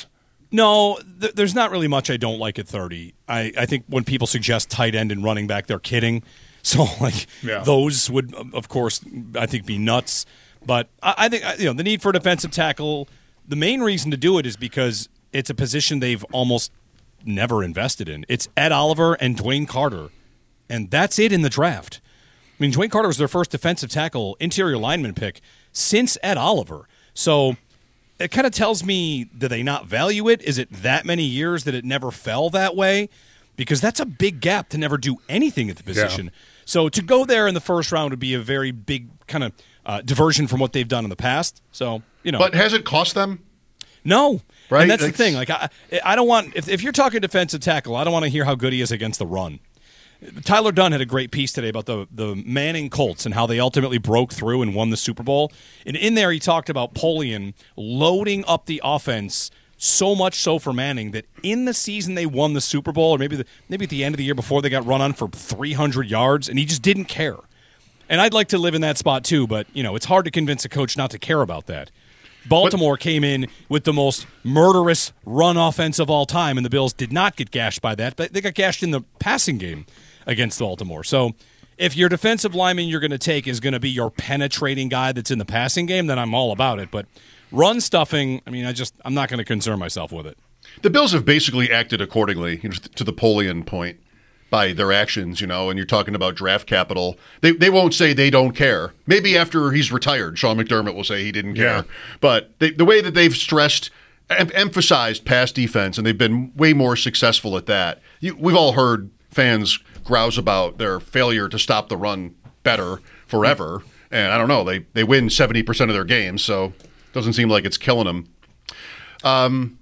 No, th- there's not really much I don't like at thirty. I, I think when people suggest tight end and running back, they're kidding. So, like, Yeah. those would, of course, I think be nuts. But I, I think, you know, the need for a defensive tackle, the main reason to do it is because it's a position they've almost never invested in. It's Ed Oliver and Dwayne Carter, and that's it in the draft. I mean, Dwayne Carter was their first defensive tackle, interior lineman pick since Ed Oliver. So it kind of tells me, do they not value it? Is it that many years that it never fell that way? Because that's a big gap to never do anything at the position. Yeah. So to go there in the first round would be a very big kind of uh, diversion from what they've done in the past. So, you know. But has it cost them? No. Right? And that's It's- the thing. Like, I, I don't want, if, if you're talking defensive tackle, I don't want to hear how good he is against the run. Tyler Dunn had a great piece today about the, the Manning Colts and how they ultimately broke through and won the Super Bowl. And in there, he talked about Polian loading up the offense so much so for Manning that in the season they won the Super Bowl, or maybe the, maybe at the end of the year before, they got run on for three hundred yards, and he just didn't care. And I'd like to live in that spot too, but you know it's hard to convince a coach not to care about that. Baltimore but, came in with the most murderous run offense of all time, and the Bills did not get gashed by that, but they got gashed in the passing game against Baltimore. So if your defensive lineman you're going to take is going to be your penetrating guy that's in the passing game, then I'm all about it. But run stuffing, I mean, I just I'm not going to concern myself with it. The Bills have basically acted accordingly, you know, to the Polian point by their actions, you know, and you're talking about draft capital. They they won't say they don't care. Maybe after he's retired, Sean McDermott will say he didn't care. Yeah. But they, the way that they've stressed, em- emphasized pass defense, and they've been way more successful at that. You, we've all heard fans grouse about their failure to stop the run better forever. And I don't know, they, they win seventy percent of their games, so it doesn't seem like it's killing them. Um,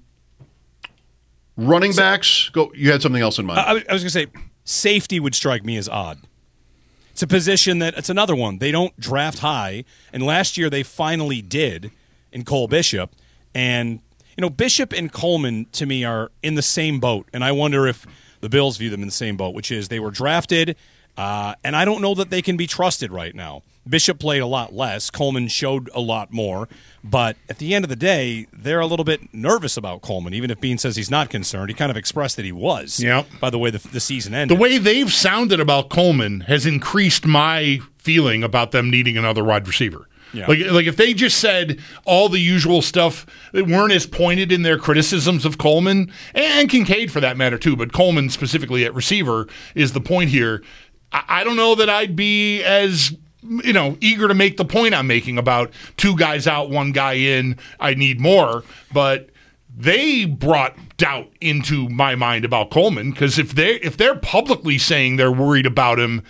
running so, backs, go. You had something else in mind. I, I was going to say, safety would strike me as odd. It's a position that, it's another one. They don't draft high, and last year they finally did in Cole Bishop. And, you know, Bishop and Coleman, to me, are in the same boat, and I wonder if the Bills view them in the same boat, which is they were drafted, uh, and I don't know that they can be trusted right now. Bishop played a lot less. Coleman showed a lot more. But at the end of the day, they're a little bit nervous about Coleman, even if Bean says he's not concerned. He kind of expressed that he was, yep. by the way the, the season ended. The way they've sounded about Coleman has increased my feeling about them needing another wide receiver. Yeah. Like, like if they just said all the usual stuff, they weren't as pointed in their criticisms of Coleman, and Kincaid for that matter too, but Coleman specifically at receiver is the point here. I, I don't know that I'd be as, you know, eager to make the point I'm making about two guys out, one guy in, I need more, but they brought doubt into my mind about Coleman, because if they if they're publicly saying they're worried about him,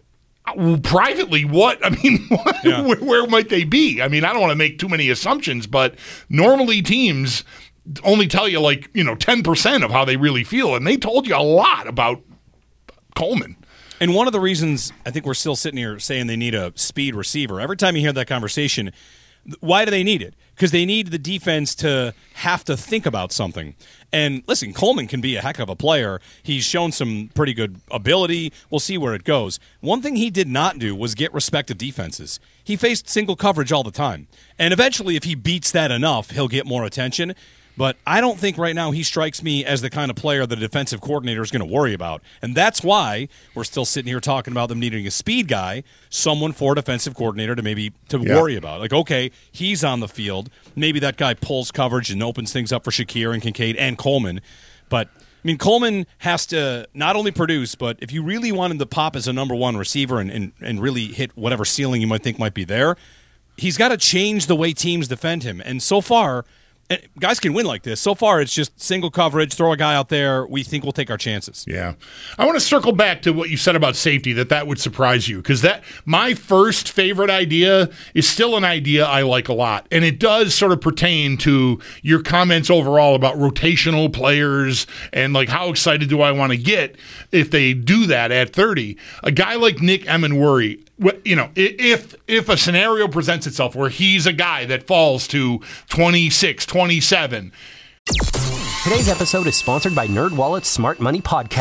privately, what I mean, what, yeah. where, where might they be? I mean, I don't want to make too many assumptions, but normally teams only tell you like, you know, ten percent of how they really feel, and they told you a lot about Coleman. And one of the reasons I think we're still sitting here saying they need a speed receiver, every time you hear that conversation, why do they need it? Because they need the defense to have to think about something. And listen, Coleman can be a heck of a player. He's shown some pretty good ability. We'll see where it goes. One thing he did not do was get respect of defenses. He faced single coverage all the time. And eventually, if he beats that enough, he'll get more attention. But I don't think right now he strikes me as the kind of player the defensive coordinator is going to worry about. And that's why we're still sitting here talking about them needing a speed guy, someone for a defensive coordinator to maybe to yeah. worry about. Like, okay, he's on the field. Maybe that guy pulls coverage and opens things up for Shakir and Kincaid and Coleman. But, I mean, Coleman has to not only produce, but if you really want him to pop as a number one receiver and, and, and really hit whatever ceiling you might think might be there, he's got to change the way teams defend him. And so far, and guys can win like this. So far, it's just single coverage, throw a guy out there. We think we'll take our chances. Yeah. I want to circle back to what you said about safety, that that would surprise you, because that my first favorite idea is still an idea I like a lot, and it does sort of pertain to your comments overall about rotational players and like how excited do I want to get if they do that at thirty. A guy like Nick Emenworry, you know, if if a scenario presents itself where he's a guy that falls to twenty-six, twenty-seven. Today's episode is sponsored by NerdWallet's Smart Money Podcast.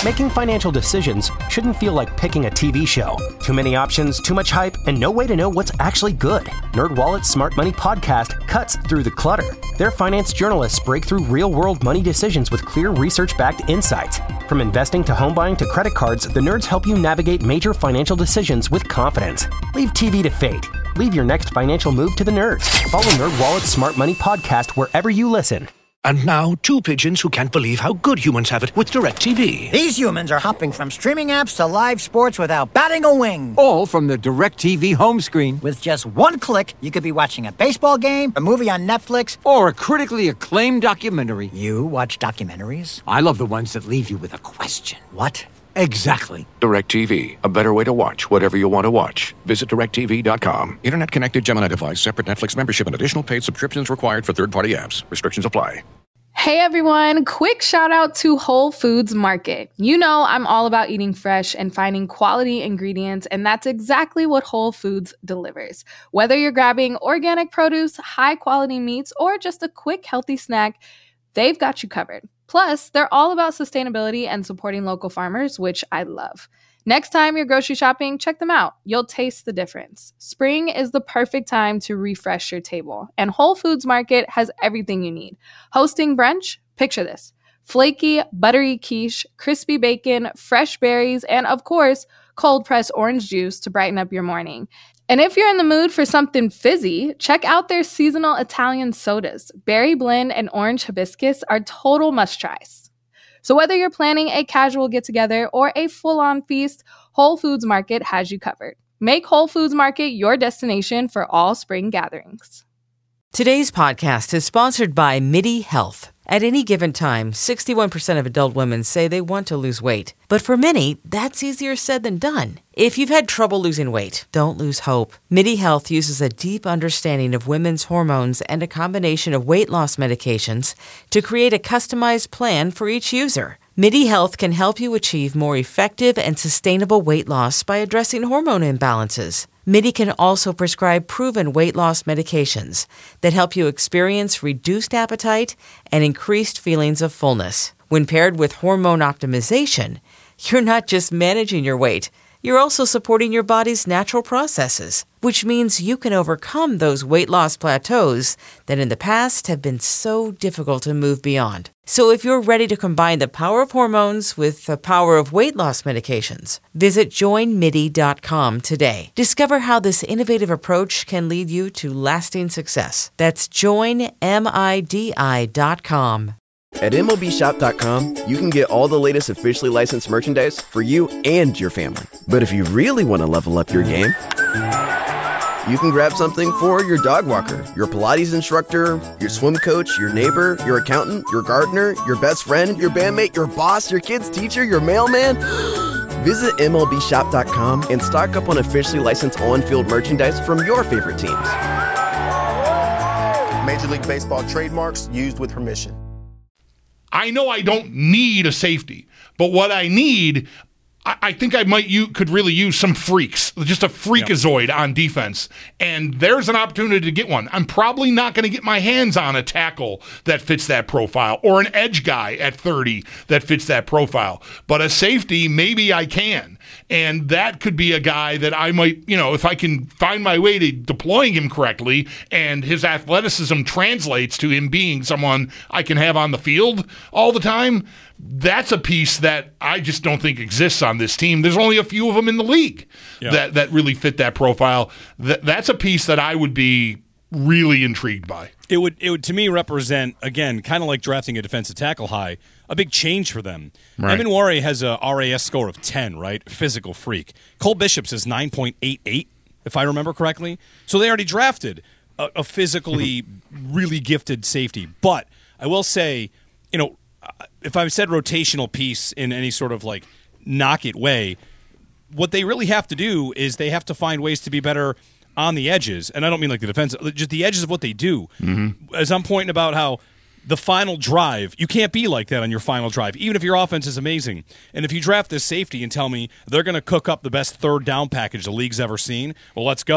Making financial decisions shouldn't feel like picking a T V show. Too many options, too much hype, and no way to know what's actually good. NerdWallet's Smart Money Podcast cuts through the clutter. Their finance journalists break through real-world money decisions with clear research-backed insights. From investing to home buying to credit cards, the nerds help you navigate major financial decisions with confidence. Leave T V to fate. Leave your next financial move to the nerds. Follow NerdWallet's Smart Money Podcast wherever you listen. And now, two pigeons who can't believe how good humans have it with DirecTV. These humans are hopping from streaming apps to live sports without batting a wing. All from the DirecTV home screen. With just one click, you could be watching a baseball game, a movie on Netflix, or a critically acclaimed documentary. You watch documentaries? I love the ones that leave you with a question. What? Exactly. DirecTV, a better way to watch whatever you want to watch. Visit direct T V dot com. Internet connected Gemini device, separate Netflix membership, and additional paid subscriptions required for third-party apps. Restrictions apply. Hey everyone, quick shout out to Whole Foods Market. You know I'm all about eating fresh and finding quality ingredients, and that's exactly what Whole Foods delivers. Whether you're grabbing organic produce, high quality meats, or just a quick healthy snack, they've got you covered. Plus, they're all about sustainability and supporting local farmers, which I love. Next time you're grocery shopping, check them out. You'll taste the difference. Spring is the perfect time to refresh your table, and Whole Foods Market has everything you need. Hosting brunch? Picture this. Flaky, buttery quiche, crispy bacon, fresh berries, and of course, cold-pressed orange juice to brighten up your morning. And if you're in the mood for something fizzy, check out their seasonal Italian sodas. Berry blend and orange hibiscus are total must-tries. So whether you're planning a casual get-together or a full-on feast, Whole Foods Market has you covered. Make Whole Foods Market your destination for all spring gatherings. Today's podcast is sponsored by Midi Health. At any given time, sixty-one percent of adult women say they want to lose weight. But for many, that's easier said than done. If you've had trouble losing weight, don't lose hope. Midi Health uses a deep understanding of women's hormones and a combination of weight loss medications to create a customized plan for each user. Midi Health can help you achieve more effective and sustainable weight loss by addressing hormone imbalances. Midi can also prescribe proven weight loss medications that help you experience reduced appetite and increased feelings of fullness. When paired with hormone optimization, you're not just managing your weight, you're also supporting your body's natural processes, which means you can overcome those weight loss plateaus that in the past have been so difficult to move beyond. So if you're ready to combine the power of hormones with the power of weight loss medications, visit join midi dot com today. Discover how this innovative approach can lead you to lasting success. That's join midi dot com. At M L B shop dot com, you can get all the latest officially licensed merchandise for you and your family. But if you really want to level up your game, you can grab something for your dog walker, your Pilates instructor, your swim coach, your neighbor, your accountant, your gardener, your best friend, your bandmate, your boss, your kid's teacher, your mailman. Visit M L B shop dot com and stock up on officially licensed on-field merchandise from your favorite teams. Major League Baseball trademarks used with permission. I know I don't need a safety, but what I need, I, I think I might you could really use some freaks, just a freakazoid yep. on defense. And there's an opportunity to get one. I'm probably not going to get my hands on a tackle that fits that profile or an edge guy at thirty that fits that profile. But a safety, maybe I can. And that could be a guy that I might, you know, if I can find my way to deploying him correctly and his athleticism translates to him being someone I can have on the field all the time, that's a piece that I just don't think exists on this team. There's only a few of them in the league yeah. that, that really fit that profile. That, that's a piece that I would be really intrigued by. It would, it would to me, represent, again, kind of like drafting a defensive tackle high, a big change for them. Right. Evan Ware has a R A S score of ten, right? Physical freak. Cole Bishop's is nine point eight eight, if I remember correctly. So they already drafted a, a physically really gifted safety. But I will say, you know, if I said rotational piece in any sort of like knock it way, what they really have to do is they have to find ways to be better on the edges. And I don't mean like the defense, just the edges of what they do. Mm-hmm. As I'm pointing about how the final drive, you can't be like that on your final drive, even if your offense is amazing. And if you draft this safety and tell me they're going to cook up the best third down package the league's ever seen, well, let's go.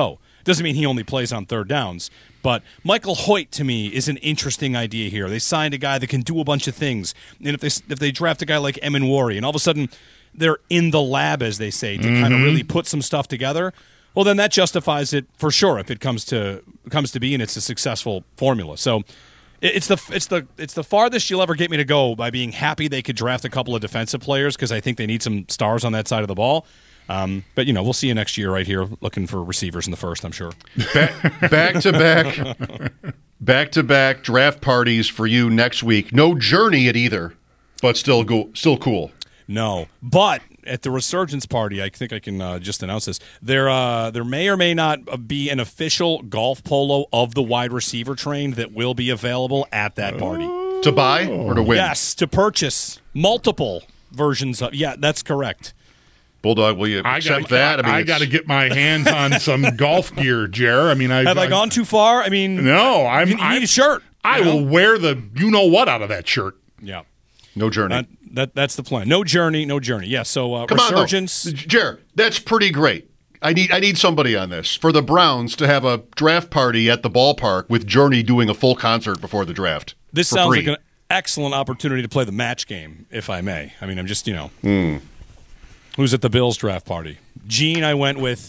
Doesn't mean he only plays on third downs. But Michael Hoyt, to me, is an interesting idea here. They signed a guy that can do a bunch of things. And if they if they draft a guy like Emanwari, and all of a sudden they're in the lab, as they say, to mm-hmm. kind of really put some stuff together, well, then that justifies it for sure if it comes to comes to be and it's a successful formula. So it's the it's the it's the farthest you'll ever get me to go by being happy they could draft a couple of defensive players because I think they need some stars on that side of the ball. Um, but, you know, we'll see you next year right here looking for receivers in the first, I'm sure. Back, back to back, back to back draft parties for you next week. No Journey at either, but still go, still cool. No, but at the Resurgence party, I think I can uh, just announce this. There, uh, there may or may not be an official golf polo of the wide receiver train that will be available at that party. To buy or to win? Yes, to purchase multiple versions of. Yeah, that's correct. Bulldog, will you accept I that? I, I, mean, I got to get my hands on some golf gear, Jer. I mean, I have I gone too far? I mean, no. I'm. You need a shirt. I you know? will wear the you know what out of that shirt. Yeah. No Journey. That, that that's the plan. No Journey. No Journey. Yeah. So uh, Come Resurgence. On, Jer, that's pretty great. I need I need somebody on this for the Browns to have a draft party at the ballpark with Journey doing a full concert before the draft. This for sounds free. like an excellent opportunity to play the match game, if I may. I mean, I'm just you know. Mm. Who's at the Bills draft party? Gene, I went with.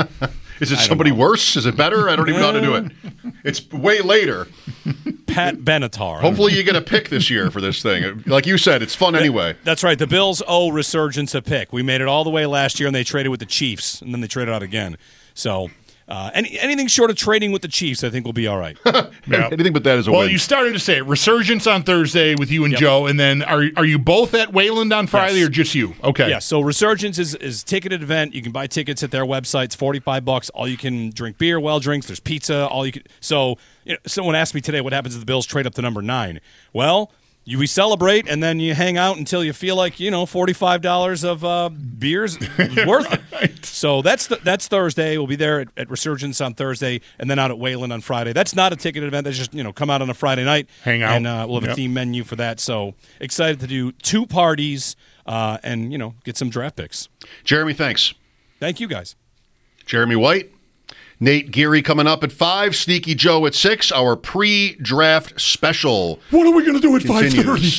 Is it somebody worse? Is it better? I don't even know how to do it. It's way later. Pat Benatar. Hopefully you get a pick this year for this thing. Like you said, it's fun anyway. That's right. The Bills owe Resurgence a pick. We made it all the way last year, and they traded with the Chiefs, and then they traded out again. So uh, any, anything short of trading with the Chiefs, I think will be all right. Yeah. Anything but that is a well, win. Well, you started to say it. Resurgence on Thursday with you and Yep. Joe, and then are are you both at Wayland on Friday Yes. or just you? Okay. Yeah, so Resurgence is is ticketed event. You can buy tickets at their website. It's forty-five bucks. All you can drink beer, well drinks. There's pizza. All you can. So you know, someone asked me today, what happens if the Bills trade up to number nine? Well, you we celebrate and then you hang out until you feel like you know forty-five dollars of uh, beers is worth it. Right. So that's the, that's Thursday. We'll be there at, at Resurgence on Thursday, and then out at Wayland on Friday. That's not a ticketed event. That's just you know come out on a Friday night, hang out, and uh, we'll have yep. a team menu for that. So excited to do two parties uh, and you know get some draft picks. Jeremy, thanks. Thank you guys. Jeremy White. Nate Geary coming up at five. Sneaky Joe at six. Our pre-draft special. What are we going to do at five thirty?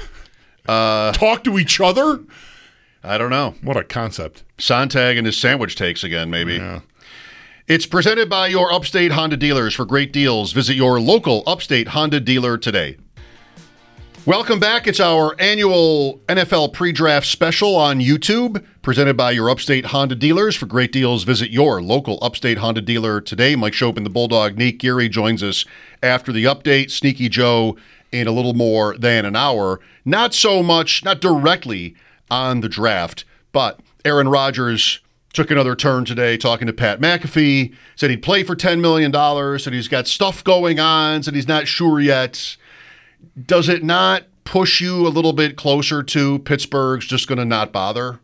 Uh, Talk to each other? I don't know. What a concept. Sontag and his sandwich takes again, maybe. Yeah. It's presented by your Upstate Honda dealers. For great deals, visit your local Upstate Honda dealer today. Welcome back. It's our annual N F L pre-draft special on YouTube, presented by your Upstate Honda dealers. For great deals, visit your local Upstate Honda dealer today. Mike Shope and the Bulldog. Nate Geary joins us after the update. Sneaky Joe in a little more than an hour. Not so much, not directly on the draft, but Aaron Rodgers took another turn today talking to Pat McAfee, said he'd play for ten million dollars, said he's got stuff going on, said he's not sure yet. Does it not push you a little bit closer to Pittsburgh's just going to not bother?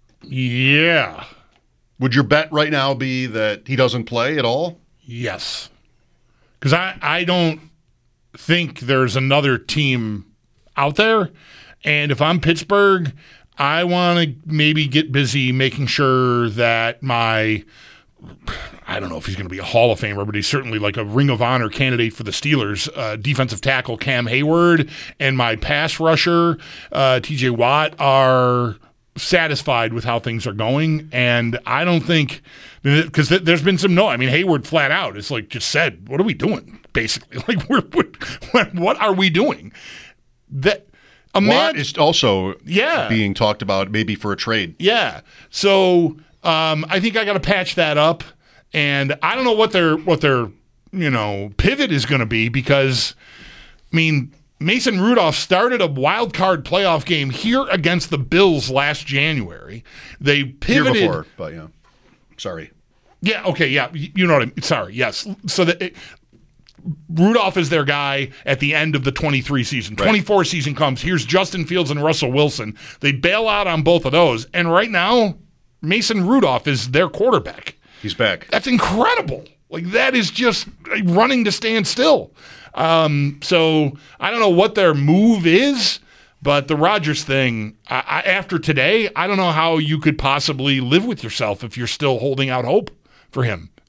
Yeah. Would your bet right now be that he doesn't play at all? Yes. Because I, I don't think there's another team out there. And if I'm Pittsburgh, I want to maybe get busy making sure that my, I don't know if he's going to be a Hall of Famer, but he's certainly like a Ring of Honor candidate for the Steelers. Uh, defensive tackle Cam Hayward and my pass rusher uh, T J Watt are satisfied with how things are going. And I don't think, because th- there's been some no, I mean, Hayward flat out is like just said, what are we doing? Basically, like we're, what, what are we doing? That a Watt is also yeah. being talked about maybe for a trade. Yeah. So um, I think I got to patch that up, and I don't know what their what their you know pivot is going to be because I mean Mason Rudolph started a wild card playoff game here against the Bills last January. They pivoted Year before, but yeah, sorry. Yeah. Okay. Yeah. You know what I mean. Sorry. Yes. So that. It, Rudolph is their guy at the end of the twenty-three season. Right. twenty-four season comes. Here's Justin Fields and Russell Wilson. They bail out on both of those. And right now, Mason Rudolph is their quarterback. He's back. That's incredible. Like, that is just running to stand still. Um, so I don't know what their move is, but the Rodgers thing, I, I, after today, I don't know how you could possibly live with yourself if you're still holding out hope for him.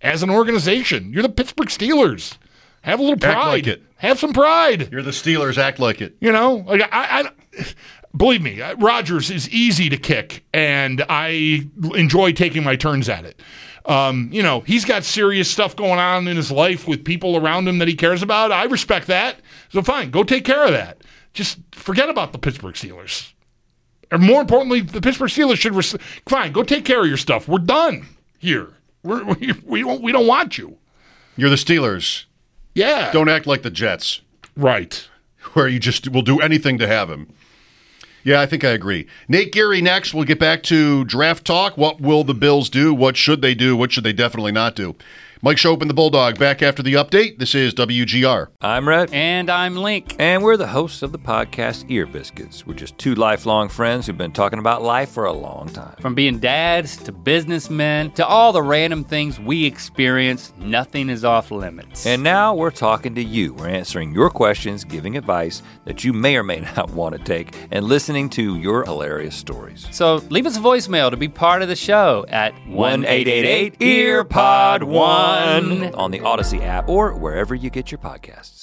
as an organization. You're the Pittsburgh Steelers. Have a little pride. Act like it. Have some pride. You're the Steelers. Act like it. You know, like I, I believe me, Rodgers is easy to kick, and I enjoy taking my turns at it. Um, you know, he's got serious stuff going on in his life with people around him that he cares about. I respect that. So fine, go take care of that. Just forget about the Pittsburgh Steelers. Or more importantly, the Pittsburgh Steelers should res- fine. Go take care of your stuff. We're done here. We're, we we don't we don't want you. You're the Steelers. Yeah. Don't act like the Jets. Right. Where you just will do anything to have him. Yeah, I think I agree. Nate Geary next. We'll get back to draft talk. What will the Bills do? What should they do? What should they definitely not do? Mike Schopp and the Bulldog back after the update. This is W G R. I'm Rhett. And I'm Link. And we're the hosts of the podcast Ear Biscuits. We're just two lifelong friends who've been talking about life for a long time. From being dads to businessmen to all the random things we experience, nothing is off limits. And now we're talking to you. We're answering your questions, giving advice that you may or may not want to take, and listening to your hilarious stories. So leave us a voicemail to be part of the show at one eight eight eight E A R P O D one on the Odyssey app or wherever you get your podcasts.